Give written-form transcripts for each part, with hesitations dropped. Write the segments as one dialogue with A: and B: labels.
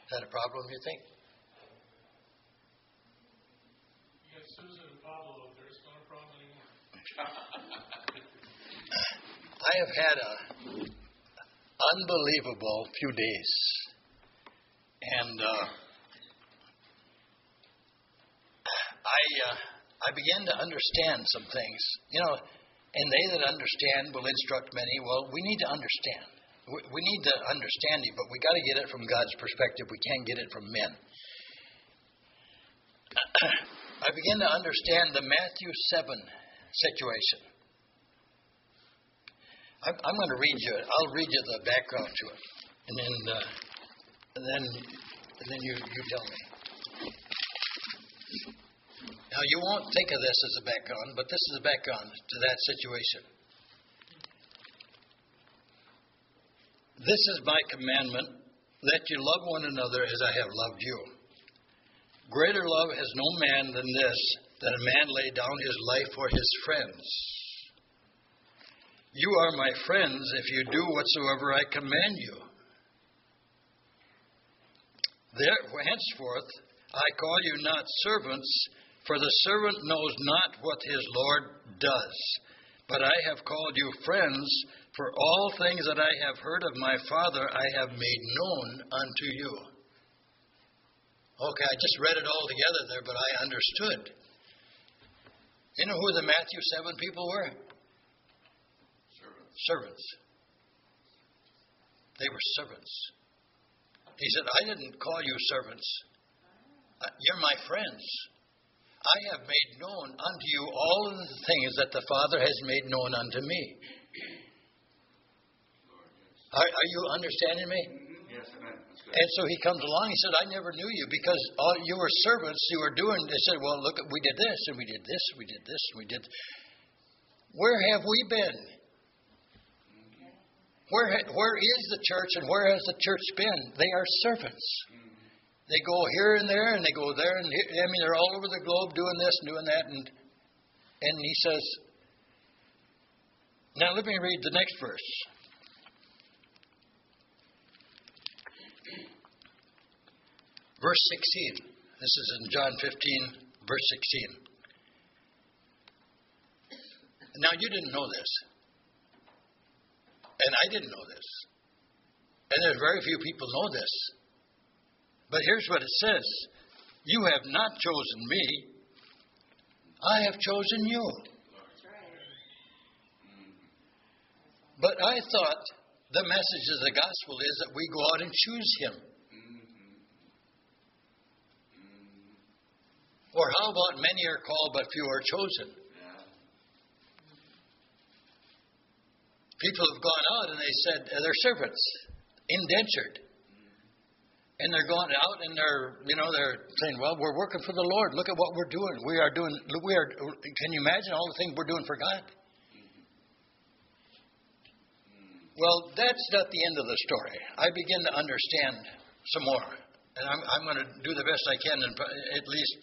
A: Is that a problem, you think?
B: You got Susan and Pablo up there. It's not a problem anymore.
A: I have had a unbelievable few days. And I began to understand some things. And they that understand will instruct many. Well, we need to understand. We need to understand it, but we got to get it from God's perspective. We can't get it from men. I began to understand the Matthew 7 situation. I'm going to read you it. I'll read you the background to it, and then you tell me. Now, you won't think of this as a background, but this is a background to that situation. This is my commandment, that you love one another as I have loved you. Greater love has no man than this, that a man lay down his life for his friends. You are my friends if you do whatsoever I command you. Therefore, henceforth, I call you not servants, for the servant knows not what his Lord does. But I have called you friends, for all things that I have heard of my Father I have made known unto you. Okay, I just read it all together there, but I understood. You know who the Matthew 7 people were? Servants. They were servants. He said, I didn't call you servants. You're my friends. I have made known unto you all of the things that the Father has made known unto me. Are you understanding me?
C: Yes, amen.
A: And so he comes along, he said, I never knew you because all you were servants, you were doing, they said, well, look, we did this, and we did this, we did this, and we did. Where have we been? Where is the church, and where has the church been? They are servants. They go here and there, and they go there, and here, I mean, they're all over the globe doing this and doing that. And he says, now let me read the next verse. Verse 16. This is in John 15, verse 16. Now, you didn't know this. And I didn't know this. And there's very few people know this. But here's what it says. You have not chosen me. I have chosen you.
D: That's right.
A: But I thought the message of the gospel is that we go out and choose him. Or how about many are called but few are chosen? People have gone out and they said they're servants, indentured. And they're going out and they're saying, well, we're working for the Lord. Look at what we're doing. Can you imagine all the things we're doing for God? Well, that's not the end of the story. I begin to understand some more. And I'm going to do the best I can, and at least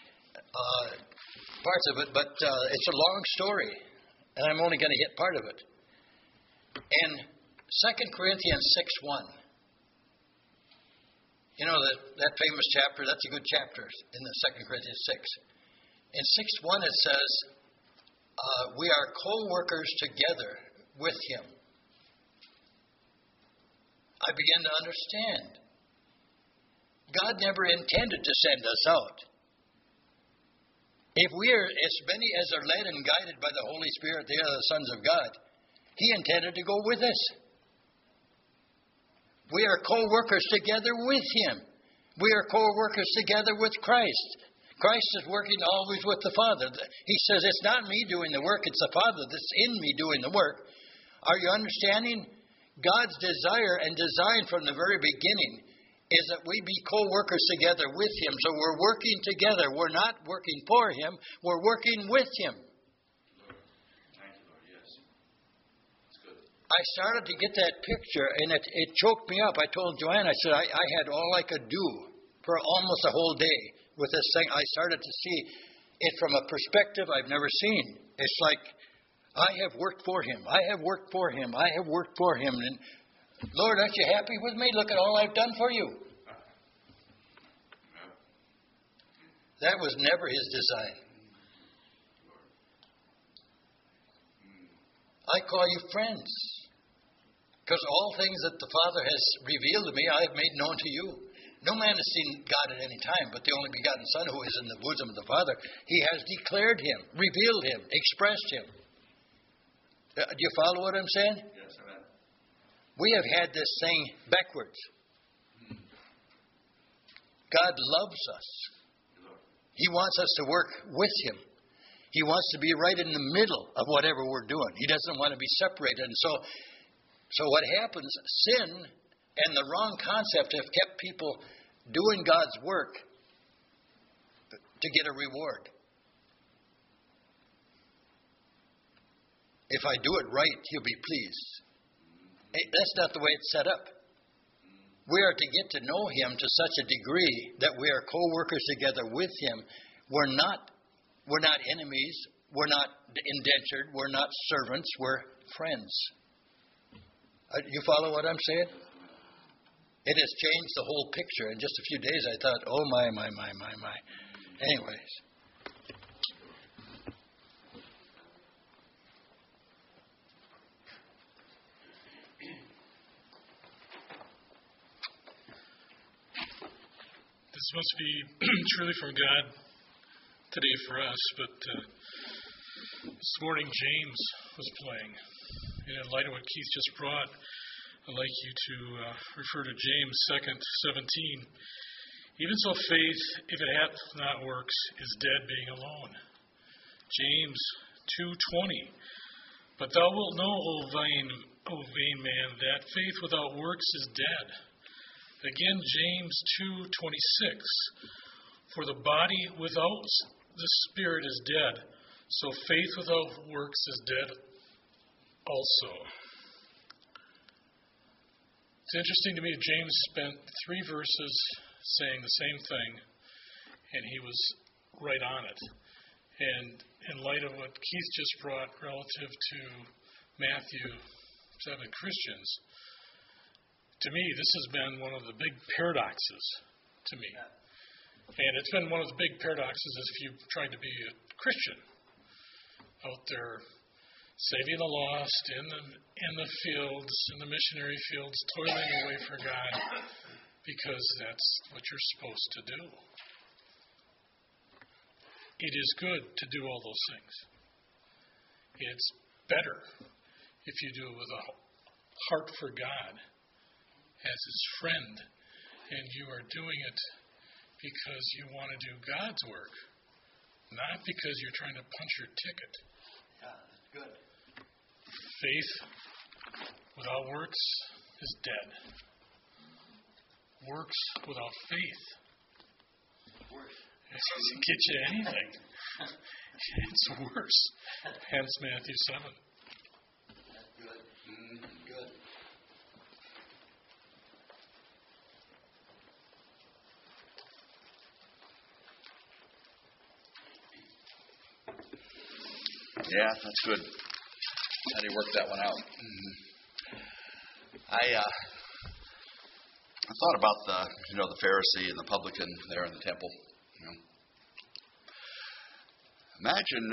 A: parts of it. But it's a long story, and I'm only going to hit part of it. In 2 Corinthians 6:1, you know that famous chapter, that's a good chapter in the 2 Corinthians 6. In 6:1 it says, we are co-workers together with him. I began to understand. God never intended to send us out. If we are, as many as are led and guided by the Holy Spirit, they are the sons of God. He intended to go with us. We are co-workers together with him. We are co-workers together with Christ. Christ is working always with the Father. He says, it's not me doing the work, it's the Father that's in me doing the work. Are you understanding? God's desire and design from the very beginning is that we be co-workers together with him. So we're working together. We're not working for him. We're working with him.
C: Thank you, Lord. Yes. That's good.
A: I started to get that picture, and it choked me up. I told Joanne, I said, I had all I could do for almost a whole day with this thing. I started to see it from a perspective I've never seen. It's like, I have worked for him. I have worked for him. I have worked for him. And Lord, aren't you happy with me? Look at all I've done for you. That was never His design. I call you friends. Because all things that the Father has revealed to me, I have made known to you. No man has seen God at any time, but the only begotten Son who is in the bosom of the Father, He has declared Him, revealed Him, expressed Him. Do you follow what I'm saying?
C: Yes, amen.
A: We have had this thing backwards. God loves us. He wants us to work with Him. He wants to be right in the middle of whatever we're doing. He doesn't want to be separated. And so what happens, sin and the wrong concept have kept people doing God's work to get a reward. If I do it right, He'll be pleased. That's not the way it's set up. We are to get to know Him to such a degree that we are co-workers together with Him. We're not enemies. We're not indentured. We're not servants. We're friends. You follow what I'm saying? It has changed the whole picture. In just a few days, I thought, oh, my. Anyways.
B: This must be truly from God today for us, but this morning James was playing. And in light of what Keith just brought, I'd like you to refer to James 2:17. Even so faith, if it hath not works, is dead being alone. James 2:20. But thou wilt know, O vain man, that faith without works is dead. Again, James 2:26. For the body without the spirit is dead, so faith without works is dead also. It's interesting to me, James spent 3 verses saying the same thing, and he was right on it. And in light of what Keith just brought relative to Matthew 7 Christians, to me, this has been one of the big paradoxes to me. And it's been one of the big paradoxes if you've tried to be a Christian out there saving the lost in the fields, in the missionary fields, toiling away for God, because that's what you're supposed to do. It is good to do all those things. It's better if you do it with a heart for God as His friend, and you are doing it because you want to do God's work, not because you're trying to punch your ticket.
A: Yeah, that's good.
B: Faith without works is dead. Works without faith doesn't get you anything. It's worse. Hence Matthew 7.
A: That's good. Good.
C: Yeah, that's good. How do you work that one out? I thought about the Pharisee and the publican there in the temple. Imagine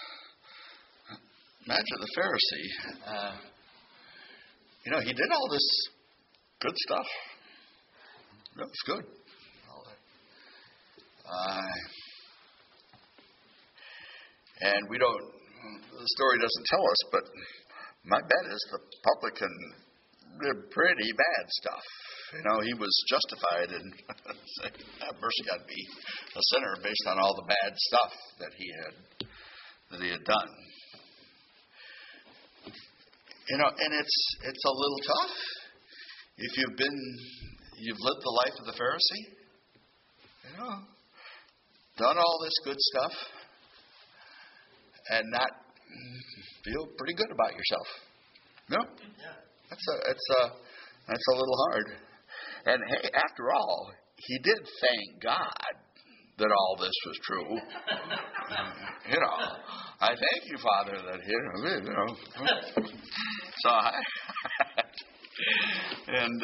C: the Pharisee. He did all this good stuff. That was good. And we don't. The story doesn't tell us, but my bet is the publican did pretty bad stuff. He was justified in saying, have mercy on me, a sinner, based on all the bad stuff that he had done. And it's a little tough if you've lived the life of the Pharisee, done all this good stuff, and not feel pretty good about yourself. No? Yeah. That's a little hard. And hey, after all, he did thank God that all this was true. I thank you, Father, that So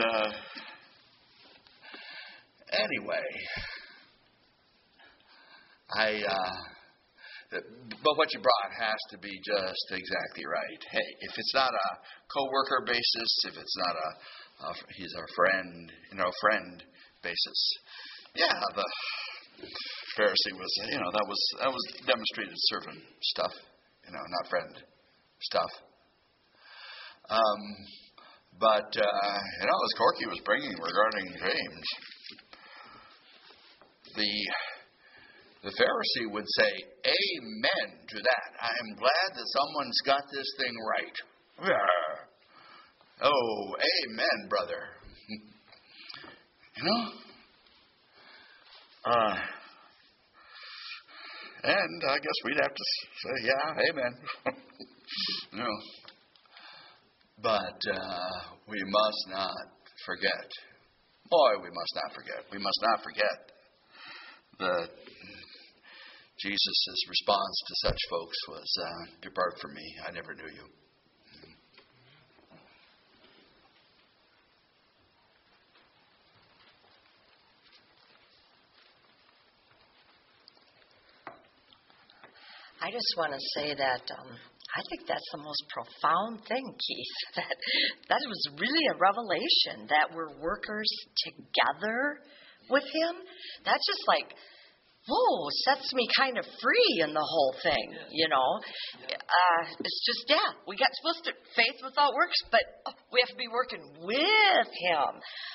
C: anyway, But what you brought has to be just exactly right. Hey, if it's not a co-worker basis, if it's not he's our friend, friend basis. Yeah, the Pharisee was, that was demonstrated servant stuff, not friend stuff. But as Corky was bringing regarding James, the Pharisee would say, amen to that. I am glad that someone's got this thing right. Oh, amen, brother. And I guess we'd have to say, yeah, amen. But we must not forget. Boy, we must not forget. We must not forget that Jesus' response to such folks was, depart from me, I never knew you.
D: I just want to say that I think that's the most profound thing, Keith. That was really a revelation that we're workers together with Him. That's just like, whoa, sets me kind of free in the whole thing, It's just, we got supposed to faith without works, but we have to be working with Him.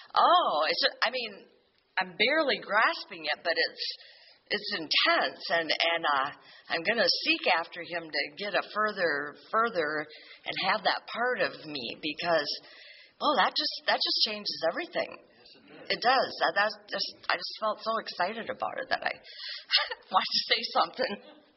D: I'm barely grasping it, but it's intense, and I'm going to seek after Him to get a further, and have that part of me, because, that just changes everything. It does. I just felt so excited about it that I wanted to say something.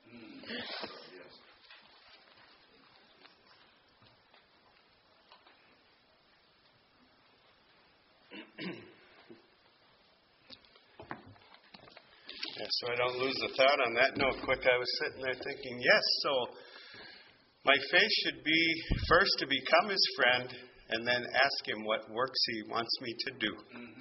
E: So I don't lose the thought on that note quick. I was sitting there thinking, yes, so my faith should be first to become His friend and then ask Him what works He wants me to do.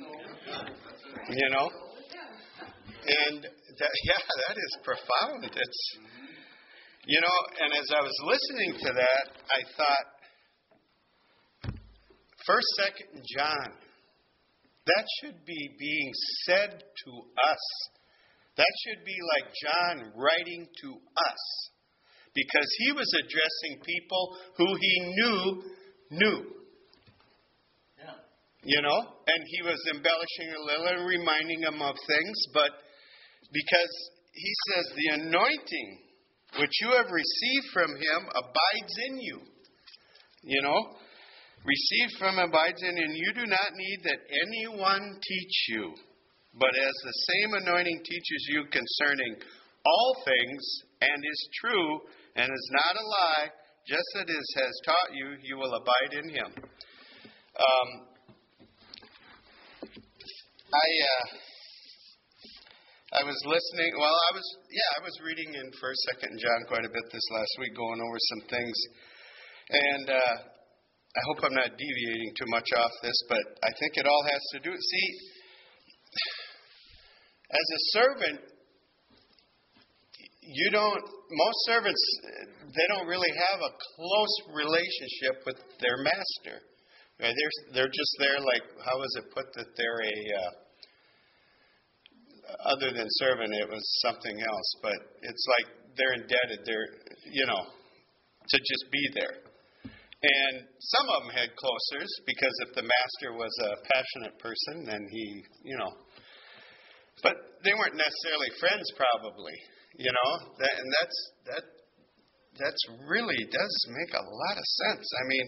E: And that is profound. It's, and as I was listening to that, I thought, 1st, 2nd John, that should be being said to us. That should be like John writing to us, because he was addressing people who he knew. And he was embellishing a little and reminding them of things, but because he says the anointing which you have received from Him abides in you. Received from Him abides in you, and you do not need that anyone teach you. But as the same anointing teaches you concerning all things, and is true, and is not a lie, just as it has taught you, you will abide in Him. I was listening. Well, I was reading in 1st, 2nd John quite a bit this last week, going over some things, and I hope I'm not deviating too much off this, but I think it all has to do. See, as a servant, most servants, they don't really have a close relationship with their master. They're just there, like, how was it put, that they're other than servant, it was something else, but it's like they're indebted, to just be there. And some of them had closers, because if the master was a passionate person, then he, but they weren't necessarily friends, probably, and that's really does make a lot of sense.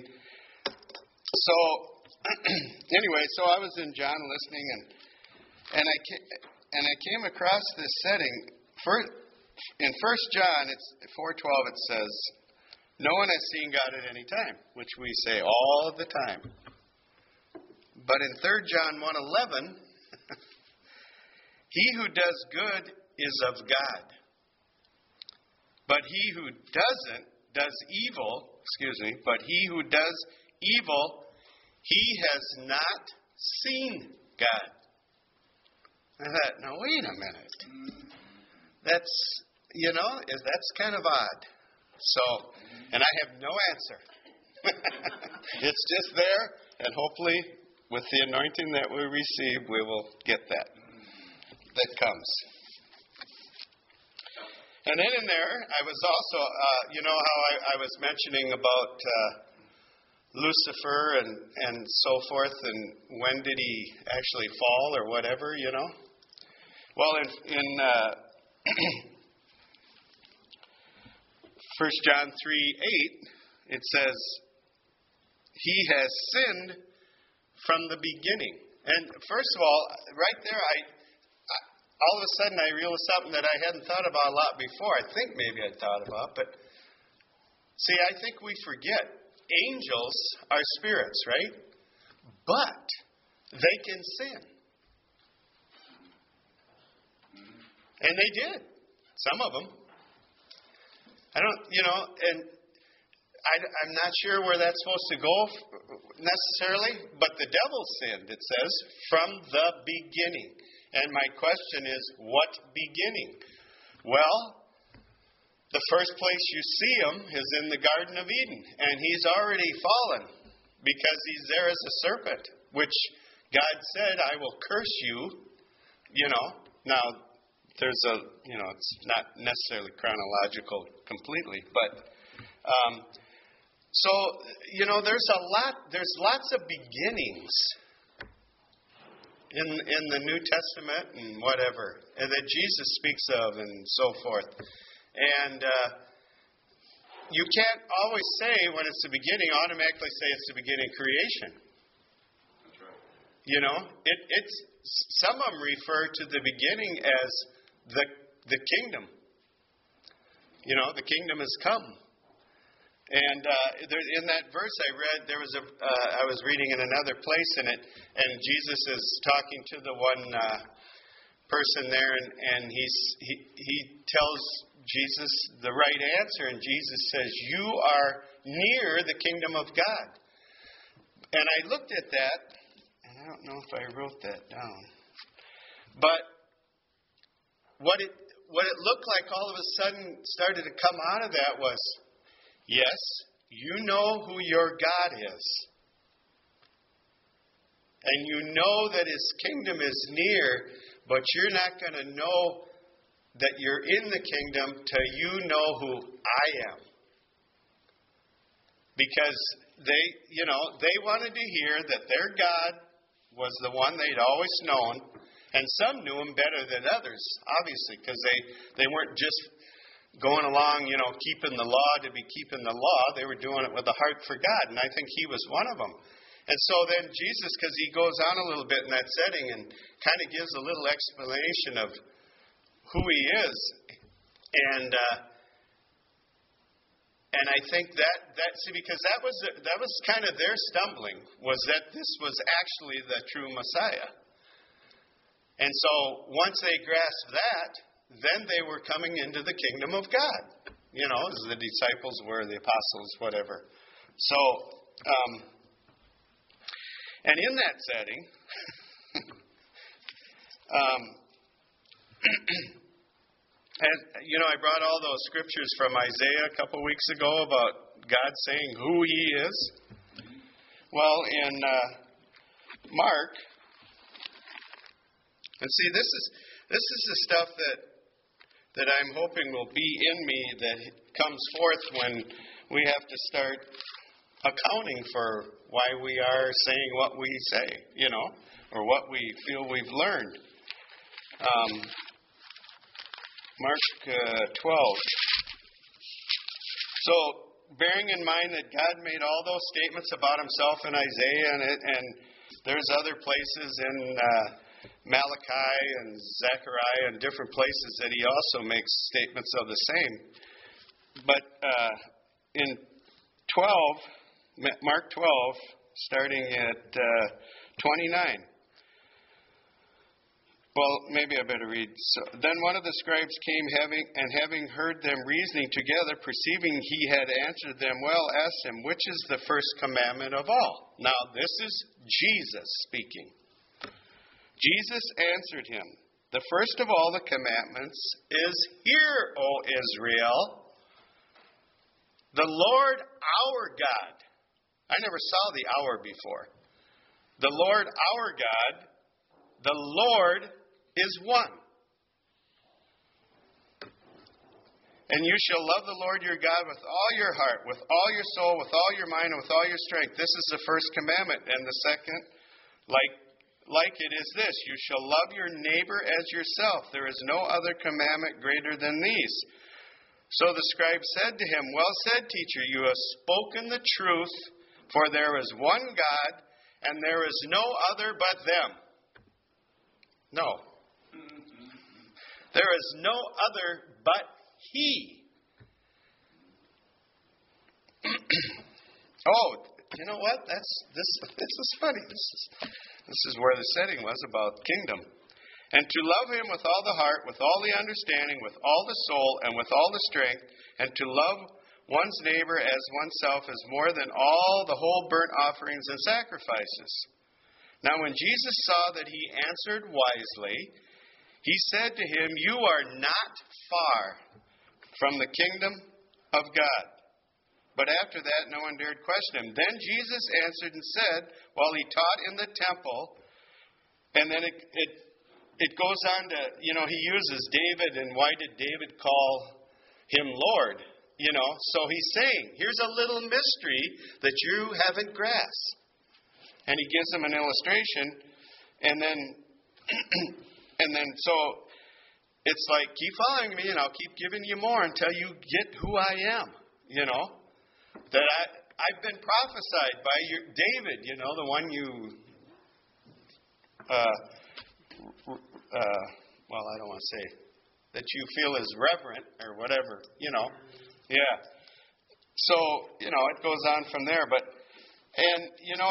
E: So anyway, so I was in John listening, and I came across this setting. In 1 John, it's 4:12. It says, "No one has seen God at any time," which we say all the time. But in 3 John 1:11, "He who does good is of God, but he who does evil. But he who does evil, he has not seen God." I thought, now wait a minute. That's, that's kind of odd. So, and I have no answer. It's just there, and hopefully with the anointing that we receive, we will get that comes. And then in there, I was also, how I was mentioning about Lucifer and so forth, and when did he actually fall or whatever, Well, in 1 John 3:8, it says, he has sinned from the beginning. And first of all, right there, all of a sudden I realized something that I hadn't thought about a lot before. I think maybe I'd thought about, but see, I think we forget. Angels are spirits, right? But they can sin. And they did. Some of them. I'm not sure where that's supposed to go necessarily, but the devil sinned, it says, from the beginning. And my question is, what beginning? Well, the first place you see him is in the Garden of Eden, and he's already fallen because he's there as a serpent, which God said, I will curse you, Now, there's it's not necessarily chronological completely, but there's lots of beginnings in the New Testament and whatever, and that Jesus speaks of and so forth. And you can't always say when it's the beginning, automatically say it's the beginning of creation. That's right. It's some of them refer to the beginning as the kingdom. The kingdom has come. And in that verse I read, I was reading in another place in it, and Jesus is talking to the one person there, and he tells Jesus the right answer, and Jesus says, "You are near the kingdom of God." And I looked at that, and I don't know if I wrote that down, but what it looked like all of a sudden started to come out of that was, yes, you know who your God is. And you know that His kingdom is near, but you're not going to know that you're in the kingdom till you know who I am. Because they wanted to hear that their God was the one they'd always known. And some knew Him better than others, obviously, because they weren't just going along, keeping the law to be keeping the law. They were doing it with a heart for God, and I think He was one of them. And so then Jesus, because He goes on a little bit in that setting and kind of gives a little explanation of who He is. And I think because that was kind of their stumbling, was that this was actually the true Messiah. And so once they grasped that, then they were coming into the kingdom of God. As the disciples were, the apostles, whatever. So, and in that setting, and I brought all those scriptures from Isaiah a couple weeks ago about God saying who He is. Well, in Mark, and see, this is the stuff that I'm hoping will be in me that comes forth when we have to start accounting for why we are saying what we say, or what we feel we've learned. Mark 12. So, bearing in mind that God made all those statements about Himself in Isaiah, and there's other places in Malachi and Zechariah and different places that He also makes statements of the same. But in Mark 12, starting at 29. Well, maybe I better read. So, then one of the scribes came, having heard them reasoning together, perceiving he had answered them well, asked him, which is the first commandment of all? Now, this is Jesus speaking. Jesus answered him, the first of all the commandments is, Hear, O Israel, the Lord our God. I never saw the our before. The Lord our God, the Lord is one. And you shall love the Lord your God with all your heart, with all your soul, with all your mind, and with all your strength. This is the first commandment. And the second, like it, is this: you shall love your neighbor as yourself. There is no other commandment greater than these. So the scribe said to him, Well said, teacher, you have spoken the truth, for there is one God, and there is no other but them. No. There is no other but He. Oh, you know what? This is funny. This is where the setting was about kingdom. And to love Him with all the heart, with all the understanding, with all the soul, and with all the strength, and to love one's neighbor as oneself is more than all the whole burnt offerings and sacrifices. Now when Jesus saw that he answered wisely, he said to him, You are not far from the kingdom of God. But after that, no one dared question him. Then Jesus answered and said, while he taught in the temple, and then it goes on to, he uses David, and why did David call him Lord? So he's saying, here's a little mystery that you haven't grasped. And he gives them an illustration, and then so it's like, keep following me, and I'll keep giving you more until you get who I am, That I've been prophesied by David, the one you, well, I don't want to say, that you feel is reverent or whatever, Yeah. So, it goes on from there. But, and,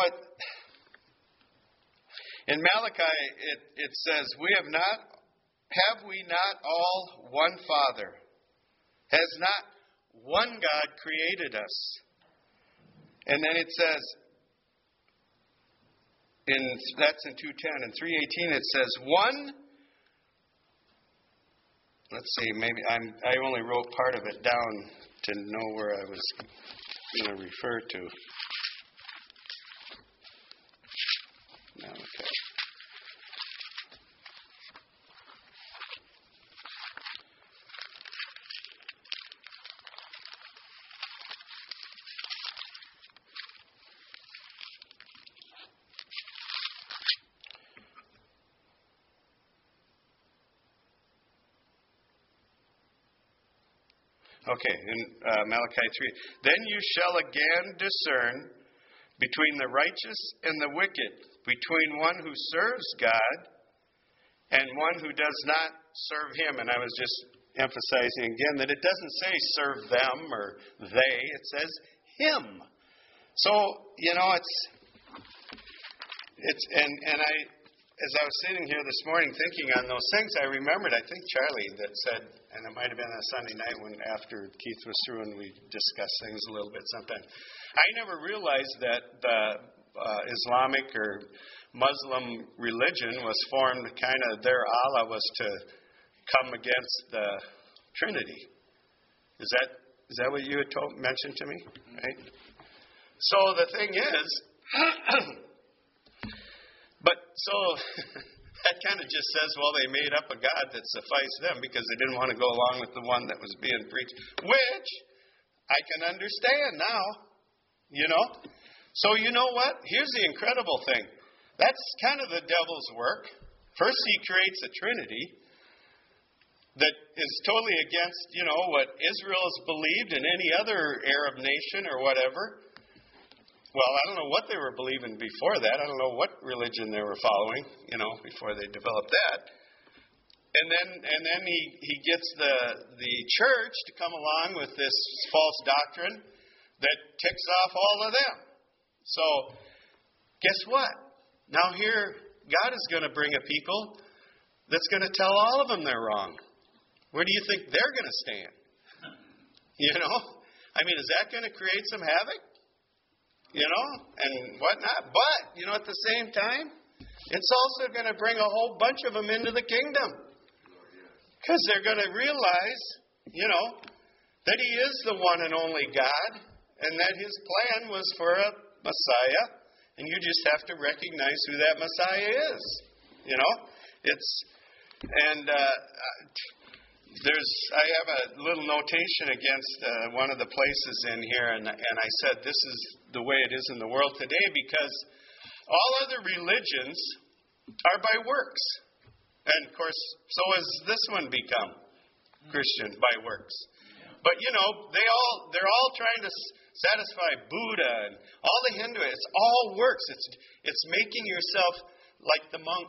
E: in Malachi, it says, have we not all one Father? Has not one God created us? And then it says, that's in 2:10. In 3:18 it says, one. Let's see, maybe I only wrote part of it down to know where I was going to refer to. No, okay. Okay, in Malachi 3. Then you shall again discern between the righteous and the wicked, between one who serves God and one who does not serve Him. And I was just emphasizing again that it doesn't say serve them or they, it says Him. So, it's as I was sitting here this morning thinking on those things, I remembered, I think Charlie that said, and it might have been on Sunday night when after Keith was through and we discussed things a little bit sometime. I never realized that the Islamic or Muslim religion was formed kind of, their Allah was to come against the Trinity. Is that what you had mentioned to me? Right? So the thing is, that kind of just says, well, they made up a God that sufficed them because they didn't want to go along with the one that was being preached, which I can understand now, So you know what? Here's the incredible thing. That's kind of the devil's work. First, he creates a Trinity that is totally against, what Israel has believed and any other Arab nation or whatever. Well, I don't know what they were believing before that. I don't know what religion they were following, before they developed that. And then he gets the church to come along with this false doctrine that ticks off all of them. So, guess what? Now here, God is going to bring a people that's going to tell all of them they're wrong. Where do you think they're going to stand? Is that going to create some havoc? And whatnot. But, at the same time, it's also going to bring a whole bunch of them into the kingdom. Because they're going to realize, that He is the one and only God, and that His plan was for a Messiah, and you just have to recognize who that Messiah is. I have a little notation against one of the places in here, and I said this is the way it is in the world today, because all other religions are by works. And of course, so has this one become Christian by works. But they're all trying to satisfy Buddha and all the Hindu. It's all works. It's making yourself like the monk,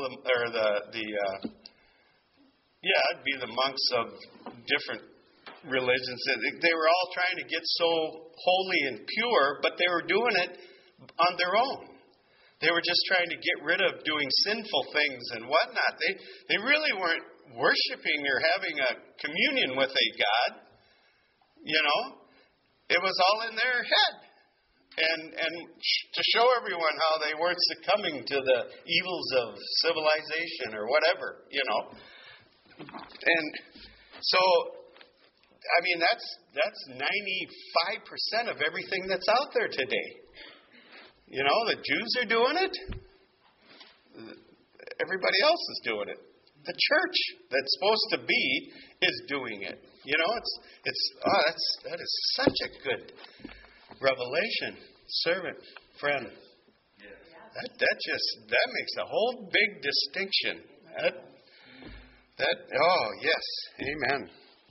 E: it'd be the monks of different religions. They were all trying to get so holy and pure, but they were doing it on their own. They were just trying to get rid of doing sinful things and whatnot. They really weren't worshiping or having a communion with a God. It was all in their head. And to show everyone how they weren't succumbing to the evils of civilization or whatever, And so, that's 95% of everything that's out there today. The Jews are doing it. Everybody else is doing it. The church that's supposed to be is doing it. That is such a good revelation, servant, friend. That makes a whole big distinction. Yes, amen.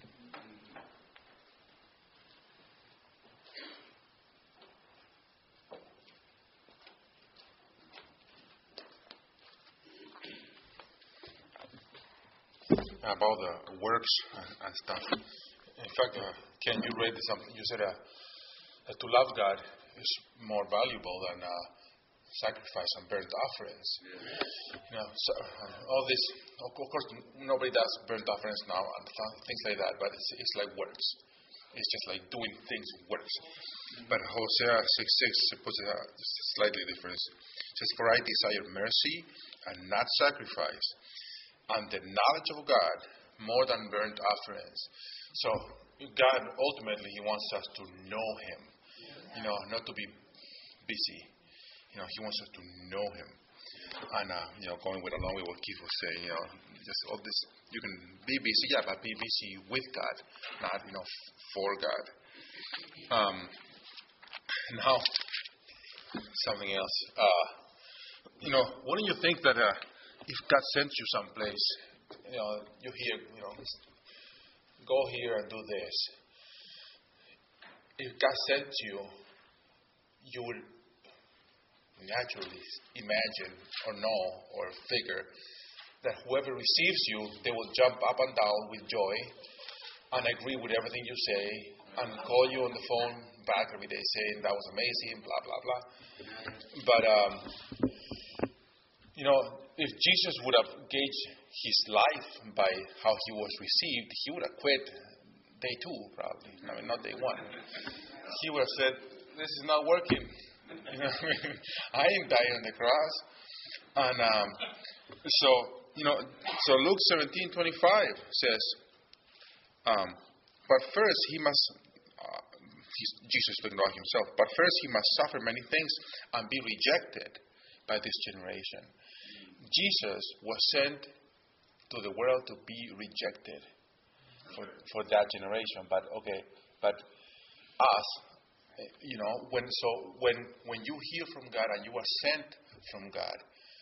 F: About the works and stuff. In fact, Ken, you read something. You said that to love God is more valuable than sacrifice and burnt offerings. All this. Of course, nobody does burnt offerings now and things like that. But it's like works. It's just like doing things works. But Hosea 6:6 puts it slightly different. It says, "For I desire mercy and not sacrifice, and the knowledge of God more than burnt offerings." So God ultimately He wants us to know Him, not to be busy. He wants us to know Him, and going along with what Keith was saying, just all this. You can be busy, but be busy with God, not for God. Now something else. Wouldn't you think that if God sends you someplace, you hear, go here and do this. If God sent you, you would naturally imagine or know or figure that whoever receives you, they will jump up and down with joy and agree with everything you say and call you on the phone back every day saying that was amazing, blah, blah, blah. But, if Jesus would have gauged His life by how He was received, He would have quit day 2 probably. Not day 1. He would have said, "This is not working. I ain't dying on the cross." And so Luke 17:25 says, "But first He must." Jesus speaking about Himself. "But first He must suffer many things and be rejected by this generation." Jesus was sent to the world to be rejected for that generation. But us, when you hear from God and you are sent from God,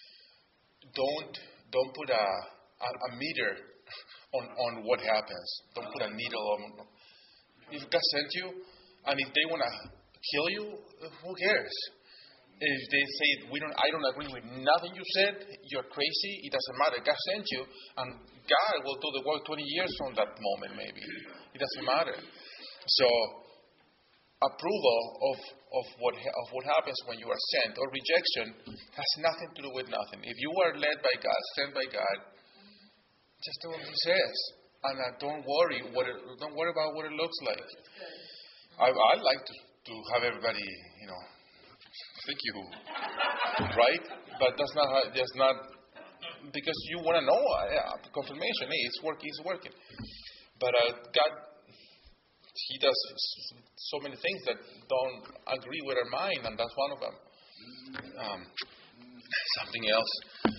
F: don't put a meter on what happens. Don't put a needle on. If God sent you, and if they want to kill you, who cares? If they say, I don't agree with nothing you said, you're crazy, it doesn't matter. God sent you, and God will do the work 20 years from that moment, maybe. It doesn't matter. So, approval of what happens when you are sent, or rejection, has nothing to do with nothing. If you are led by God, sent by God, just do what He says. And don't worry about what it looks like. I like to have everybody, thank you, right? But that's not because you want to know confirmation. Hey, it's working. But God, He does so many things that don't agree with our mind, and that's one of them. Something else.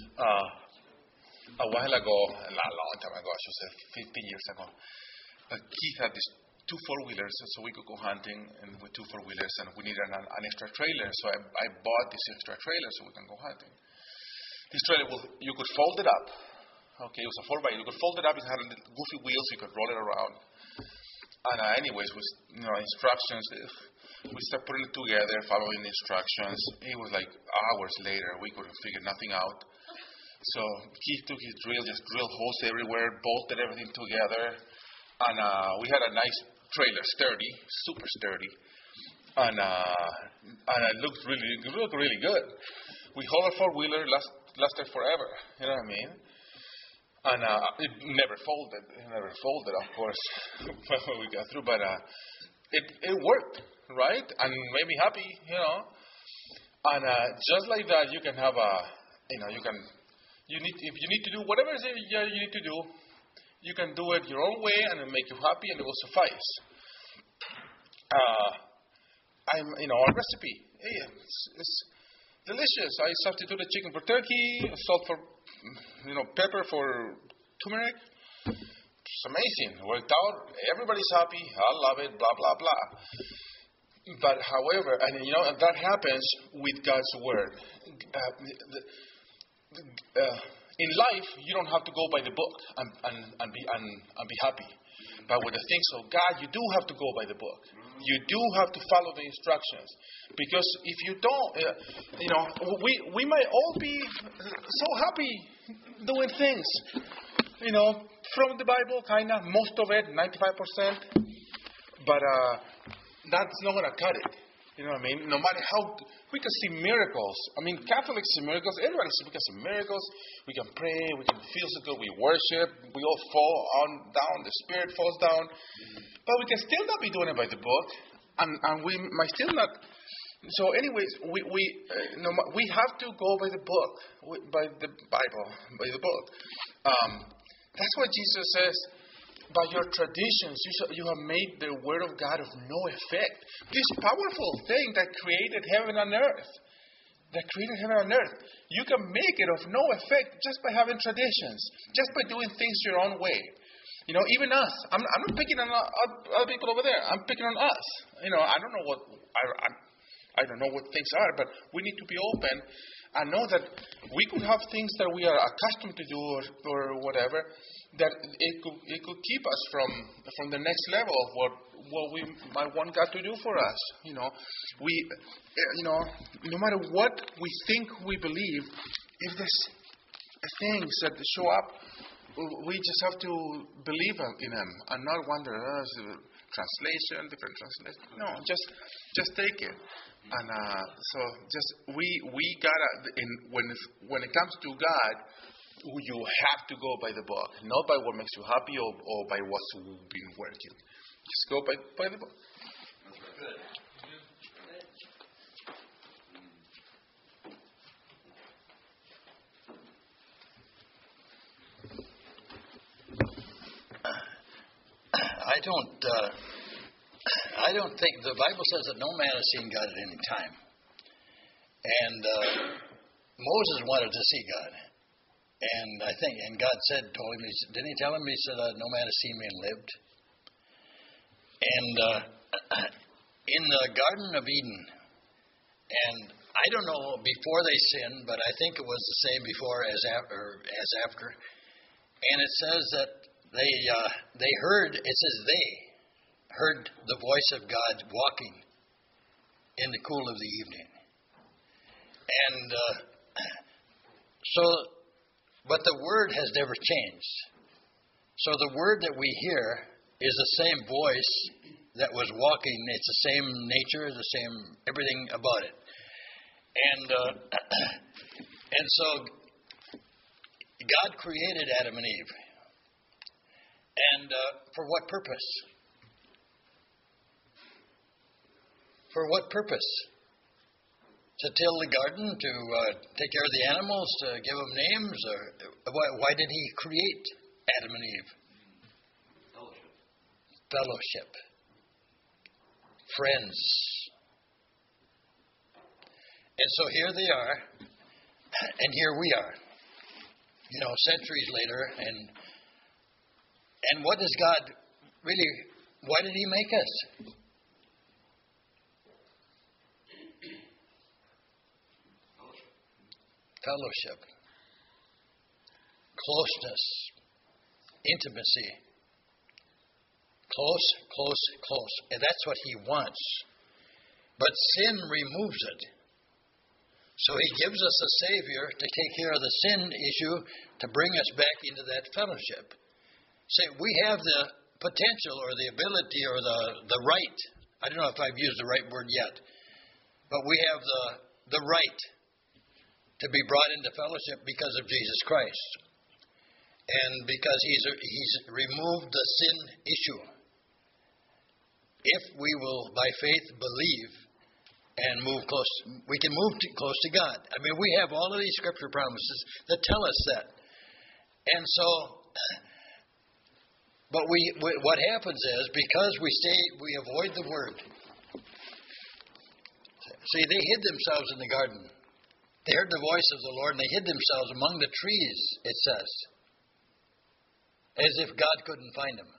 F: A while ago, a long time ago, I should say 15 years ago, Keith had these 2 4-wheelers, so we could go hunting and with 2 4-wheelers, and we needed an extra trailer. So I bought this extra trailer so we can go hunting. This trailer, you could fold it up. Okay, it was a 4x. You could fold it up. It had goofy wheels. You could roll it around. And anyways, with instructions, we started putting it together, following the instructions. It was like hours later. We couldn't figure nothing out. So Keith took his drill, just drilled holes everywhere, bolted everything together, and we had a nice trailer, sturdy, super sturdy, and it looked really good. We hauled a 4-wheeler, lasted forever. You know what I mean? And it never folded. Of course, when we got through, but it worked, right? And made me happy, And just like that, you can have if you need to do whatever it is you need to do, you can do it your own way, and it'll make you happy, and it will suffice. A recipe. It's delicious. I substituted chicken for turkey, salt for, pepper for turmeric. It's amazing. It worked out. Everybody's happy. I love it. Blah blah blah. But however, and that happens with God's word. In life, you don't have to go by the book and be happy. But with the things of God, you do have to go by the book. You do have to follow the instructions, because if you don't, we might all be so happy doing things, from the Bible, kinda, most of it, 95%. But that's not gonna cut it. You know what I mean? No matter how we can see miracles. I mean, Catholics see miracles. Everybody we can see miracles. We can pray. We can feel so good. We worship. We all fall down. The Spirit falls down. But we can still not be doing it by the book, and we might still not. So, anyways, we have to go by the book, by the Bible, by the book. That's what Jesus says. By your traditions, you have made the word of God of no effect. This powerful thing that created heaven and earth. You can make it of no effect just by having traditions, just by doing things your own way. Even us. I'm not picking on other people over there. I'm picking on us. I don't know what things are, but we need to be open and know that we could have things that we are accustomed to do or whatever, that it could keep us from the next level of what we might want God to do for us. We no matter what we think we believe, if there's things that show up, we just have to believe in them and not wonder, different translation. No, just take it. And so we gotta, when it comes to God, you have to go by the book, not by what makes you happy or by what's been working. Just go by the book.
A: Good. I don't think the Bible says that no man has seen God at any time. And Moses wanted to see God. And I think, and God told him, didn't he tell him? He said, no man has seen me and lived. And in the Garden of Eden, and I don't know before they sinned, but I think it was the same before as after. And it says that they heard the voice of God walking in the cool of the evening. And but the word has never changed. So the word that we hear is the same voice that was walking. It's the same nature, the same everything about it. And so God created Adam and Eve. And for what purpose? For what purpose? To till the garden, to take care of the animals, to give them names? Or why did he create Adam and Eve? Fellowship. Friends. And so here they are, and here we are, centuries later, and what does God really, why did he make us? Fellowship, closeness, intimacy, close, and that's what he wants. But sin removes it. So he gives us a Savior to take care of the sin issue, to bring us back into that fellowship. See, we have the potential or the ability or the right. I don't know if I've used the right word yet, but we have the right to be brought into fellowship because of Jesus Christ. And because he's removed the sin issue. If we will, by faith, believe and move close, we can move close to God. I mean, we have all of these scripture promises that tell us that. And so, but what happens is, because we avoid the word. See, they hid themselves in the garden. They heard the voice of the Lord, and they hid themselves among the trees, it says. As if God couldn't find them.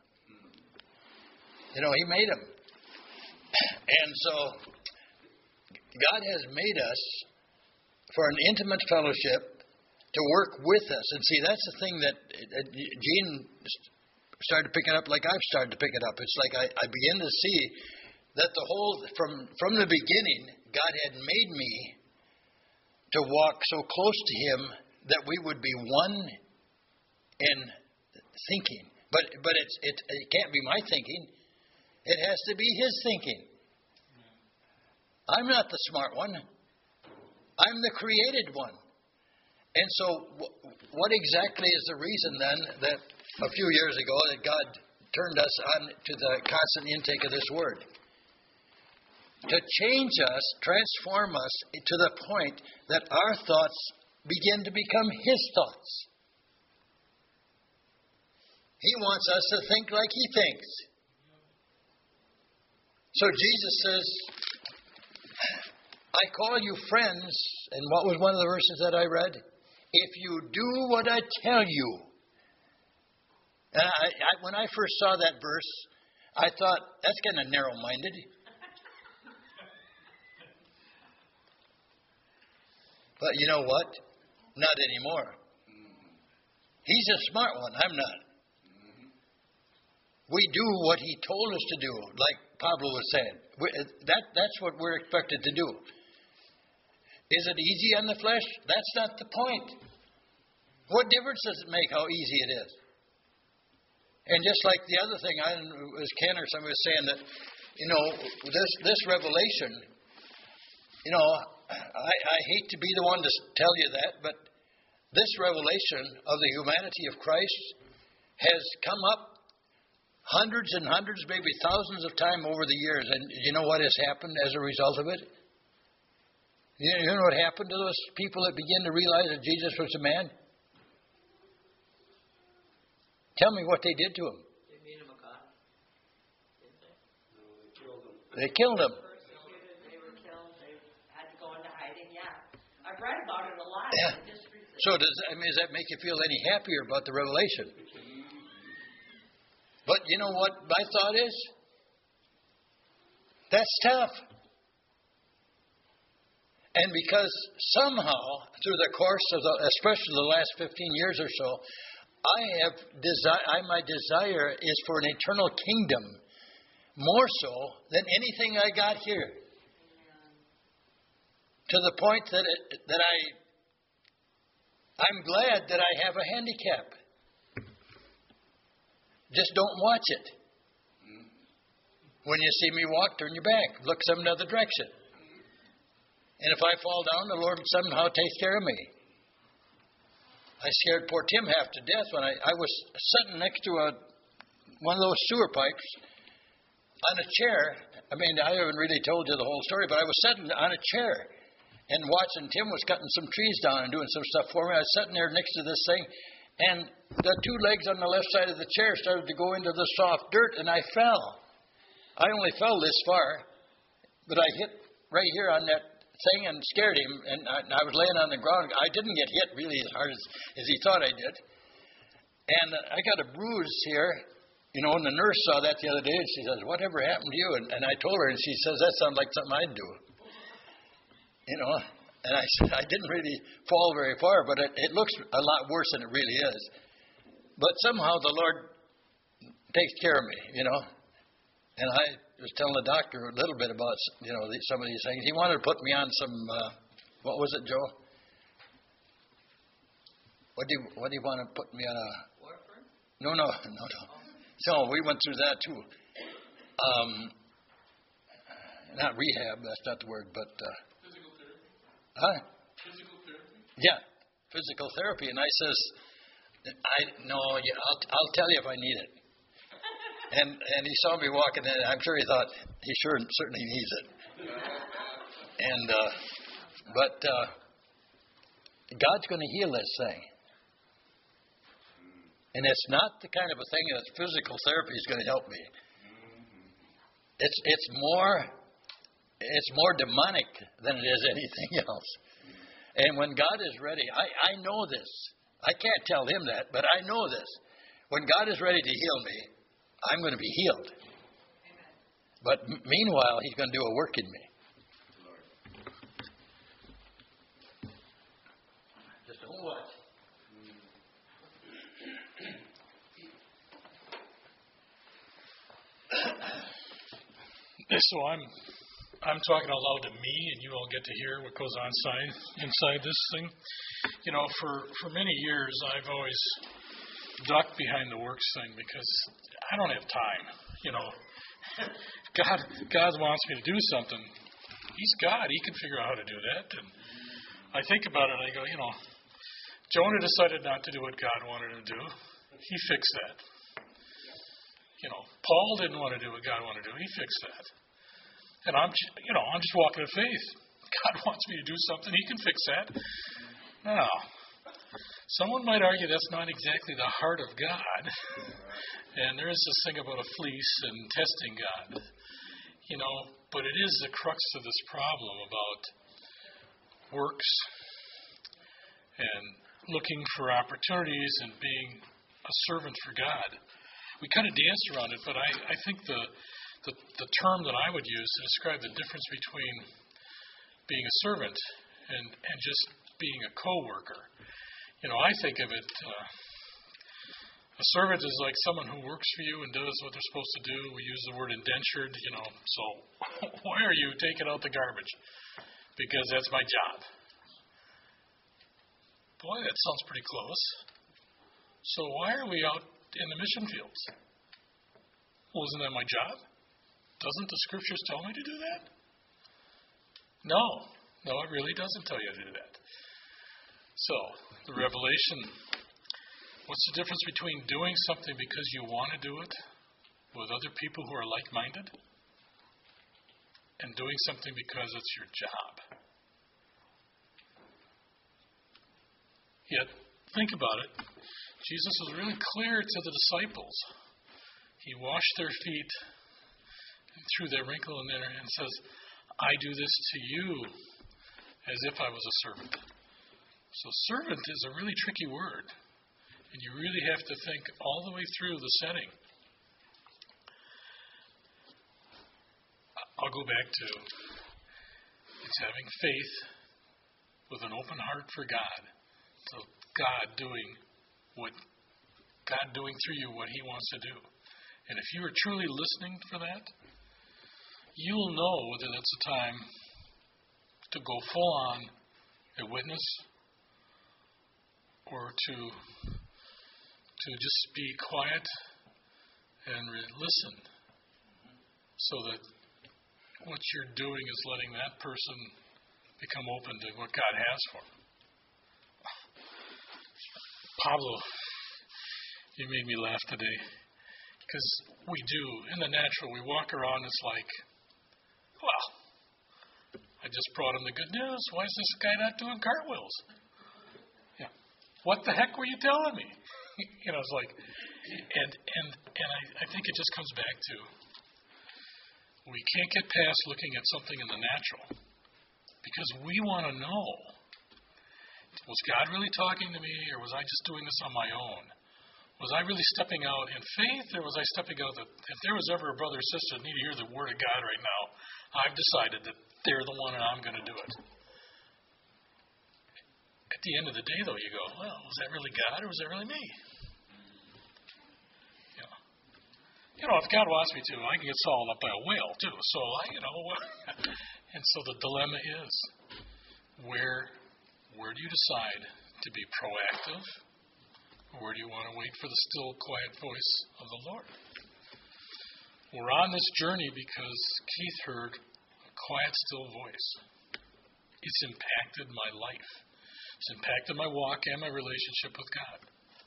A: He made them. And so, God has made us for an intimate fellowship to work with us. And see, that's the thing that Gene started picking up like I've started to pick it up. It's like I begin to see that the whole, from the beginning, God had made me to walk so close to him that we would be one in thinking. But it can't be my thinking. It has to be his thinking. I'm not the smart one. I'm the created one. And so what exactly is the reason then that a few years ago that God turned us on to the constant intake of this word? To change us, transform us to the point that our thoughts begin to become his thoughts. He wants us to think like he thinks. So Jesus says, I call you friends, and what was one of the verses that I read? If you do what I tell you. And when I first saw that verse, I thought, that's kind of narrow-minded. But you know what? Not anymore. He's a smart one. I'm not. We do what he told us to do, like Pablo was saying. That's what we're expected to do. Is it easy on the flesh? That's not the point. What difference does it make how easy it is? And just like the other thing, was Ken or somebody was saying that, this revelation, I hate to be the one to tell you that, but this revelation of the humanity of Christ has come up hundreds and hundreds, maybe thousands of times over the years. And you know what has happened as a result of it? You know what happened to those people that began to realize that Jesus was a man? Tell me what they did to him.
D: They made him a god, didn't they?
A: No, they killed him. They killed him.
D: They were killed. They had to go into hiding. Yeah, I've read about it a lot.
A: Yeah. So does that make you feel any happier about the revelation? But you know what my thought is? That's tough. And because somehow, through the course of especially the last 15 years or so, my desire is for an eternal kingdom, more so than anything I got here. To the point that I'm glad that I have a handicap. Just don't watch it. When you see me walk, turn your back. Look some other direction. And if I fall down, the Lord somehow takes care of me. I scared poor Tim half to death when I was sitting next to one of those sewer pipes on a chair. I mean, I haven't really told you the whole story, but I was sitting on a chair. and watching Tim was cutting some trees down and doing some stuff for me. I was sitting there next to this thing, and the two legs on the left side of the chair started to go into the soft dirt, and I fell. I only fell this far, but I hit right here on that thing and scared him, and I was laying on the ground. I didn't get hit really as hard as he thought I did. And I got a bruise here, and the nurse saw that the other day, and she says, "Whatever happened to you?" And I told her, and she says, "That sounds like something I'd do." And I said, I didn't really fall very far, but it looks a lot worse than it really is. But somehow the Lord takes care of me, And I was telling the doctor a little bit about, some of these things. He wanted to put me on some, what was it, Joe? What do you want to put me on a... Warfarin? No. So we went through that too. Not rehab, that's not the word, but...
B: Physical therapy?
A: Huh?
B: Physical therapy?
A: Yeah, physical therapy. And I says, I'll tell you if I need it. And he saw me walking in. I'm sure he thought he certainly needs it. And but God's going to heal this thing. And it's not the kind of a thing that physical therapy is going to help me. It's more demonic than it is anything else. And when God is ready, I know this. I can't tell him that, but I know this. When God is ready to heal me, I'm going to be healed. But meanwhile, he's going to do a work in me. Just a whole lot.
B: So I'm talking out loud to me, and you all get to hear what goes on inside this thing. For many years, I've always ducked behind the works thing because I don't have time. God wants me to do something. He's God. He can figure out how to do that. And I think about it, and I go, Jonah decided not to do what God wanted him to do. He fixed that. Paul didn't want to do what God wanted to do. He fixed that. And I'm just walking in faith. God wants me to do something. He can fix that. Now, someone might argue that's not exactly the heart of God. And there is this thing about a fleece and testing God. But it is the crux of this problem about works and looking for opportunities and being a servant for God. We kind of dance around it, but I think the term that I would use to describe the difference between being a servant and just being a co-worker. I think of it, a servant is like someone who works for you and does what they're supposed to do. We use the word indentured, so why are you taking out the garbage? Because that's my job. Boy, that sounds pretty close. So why are we out in the mission fields? Well, isn't that my job? Doesn't the scriptures tell me to do that? No, it really doesn't tell you to do that. So, the revelation, what's the difference between doing something because you want to do it with other people who are like-minded and doing something because it's your job? Yet, think about it. Jesus was really clear to the disciples. He washed their feet through their wrinkle in there and says, I do this to you as if I was a servant. So servant is a really tricky word. And you really have to think all the way through the setting. I'll go back to it's having faith with an open heart for God. So God doing through you what he wants to do. And if you are truly listening for that, you'll know whether that's a time to go full on a witness or to just be quiet and listen, so that what you're doing is letting that person become open to what God has for them. Pablo, you made me laugh today, because we do, in the natural, we walk around, it's like, well, I just brought him the good news. Why is this guy not doing cartwheels? Yeah. What the heck were you telling me? It's like, and I think it just comes back to, we can't get past looking at something in the natural because we want to know, was God really talking to me, or was I just doing this on my own? Was I really stepping out in faith, or was I stepping out that if there was ever a brother or sister that need to hear the word of God right now, I've decided that they're the one and I'm going to do it. At the end of the day, though, you go, well, was that really God or was that really me? If God wants me to, I can get swallowed up by a whale, too. So, and so the dilemma is, where do you decide to be proactive, or do you want to wait for the still, quiet voice of the Lord? We're on this journey because Keith heard a quiet, still voice. It's impacted my life. It's impacted my walk and my relationship with God.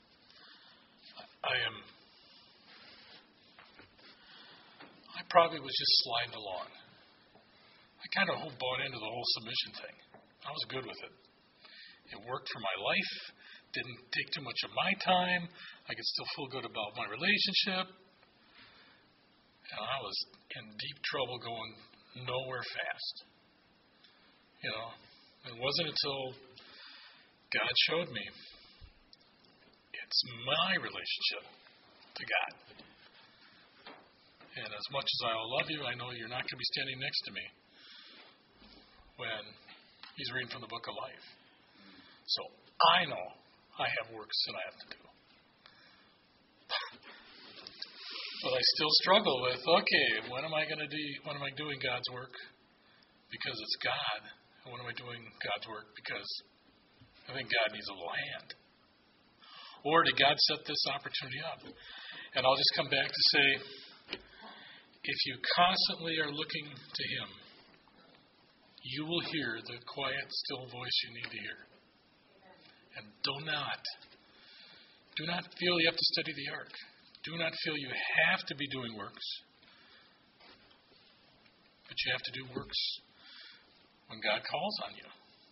B: I probably was just sliding along. I kind of bought into the whole submission thing. I was good with it. It worked for my life. Didn't take too much of my time. I could still feel good about my relationship. And I was in deep trouble going nowhere fast. It wasn't until God showed me it's my relationship to God. And as much as I'll love you, I know you're not going to be standing next to me when he's reading from the book of life. So I know I have works that I have to do. But I still struggle with, when am I doing God's work because it's God? And when am I doing God's work because I think God needs a little hand? Or did God set this opportunity up? And I'll just come back to say, if you constantly are looking to Him, you will hear the quiet, still voice you need to hear. And do not feel you have to study the ark. Do not feel you have to be doing works. But you have to do works when God calls on you.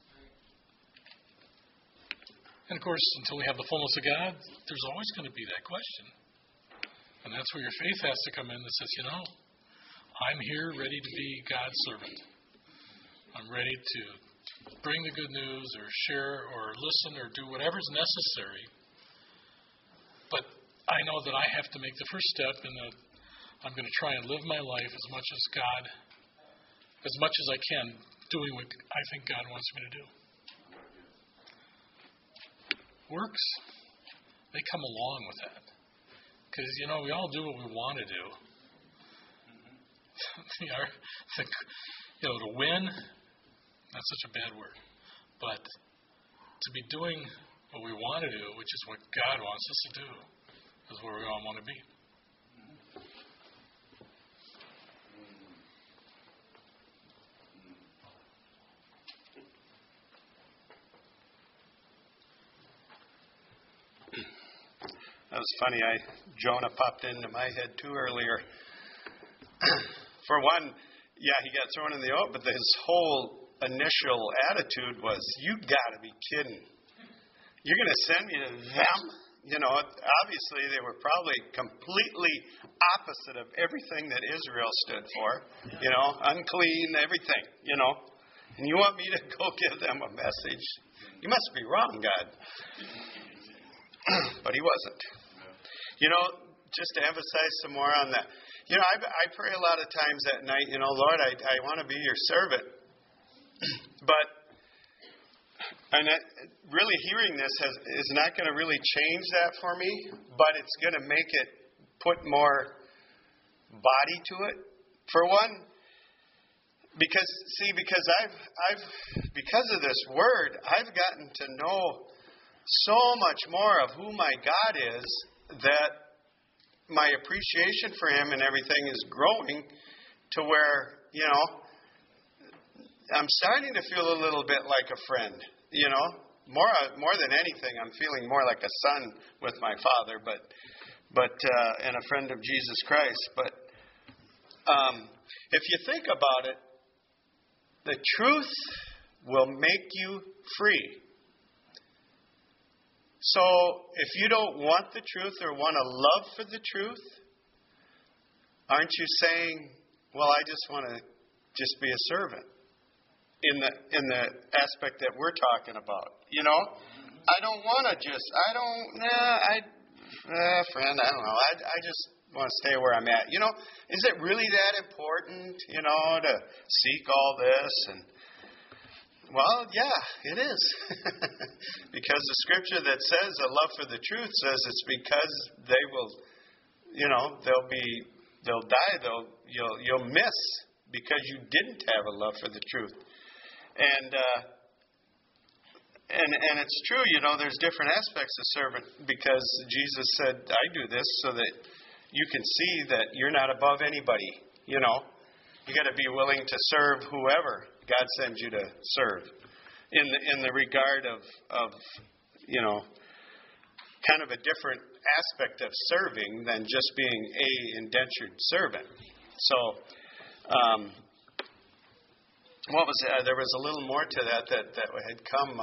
B: And of course, until we have the fullness of God, there's always going to be that question. And that's where your faith has to come in that says, I'm here ready to be God's servant. I'm ready to bring the good news or share or listen or do whatever's necessary. But I know that I have to make the first step in that I'm going to try and live my life as much as I can, doing what I think God wants me to do. Works, they come along with that. Because, we all do what we want to do. To win, that's such a bad word. But to be doing what we want to do, which is what God wants us to do, is where we all want to be.
E: That was funny. Jonah popped into my head too earlier. For one, he got thrown in the oven, but his whole initial attitude was, "You got to be kidding! You're going to send me to them?" Obviously they were probably completely opposite of everything that Israel stood for. Unclean, everything. And you want me to go give them a message? You must be wrong, God. But he wasn't. Just to emphasize some more on that. I pray a lot of times at night, Lord, I want to be your servant. But really hearing this is not going to really change that for me, but it's going to make it put more body to it. For one, because of this word, I've gotten to know so much more of who my God is that my appreciation for Him and everything is growing to where, I'm starting to feel a little bit like a friend, more than anything, I'm feeling more like a son with my father, but and a friend of Jesus Christ. But if you think about it, the truth will make you free. So if you don't want the truth or want a love for the truth, aren't you saying, well, I just want to just be a servant in the aspect that we're talking about? You know, I don't want to just, friend, I don't know. I just want to stay where I'm at. You know, is it really that important, you know, to seek all this? And well, yeah, it is. Because the scripture that says a love for the truth says it's because they will, you know, they'll die, you'll miss because you didn't have a love for the truth. And it's true, you know, there's different aspects of servant, because Jesus said, I do this so that you can see that you're not above anybody, you know. You got to be willing to serve whoever God sends you to serve in the regard of, you know, kind of a different aspect of serving than just being a indentured servant. So, what was there was a little more to that had come